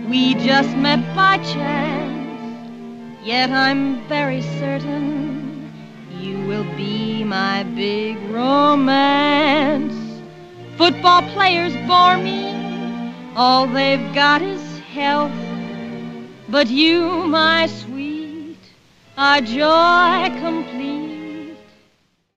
We just met by chance, yet I'm very certain you will be my big romance. Football players bore me, all they've got is health. But you, my sweet, are joy complete.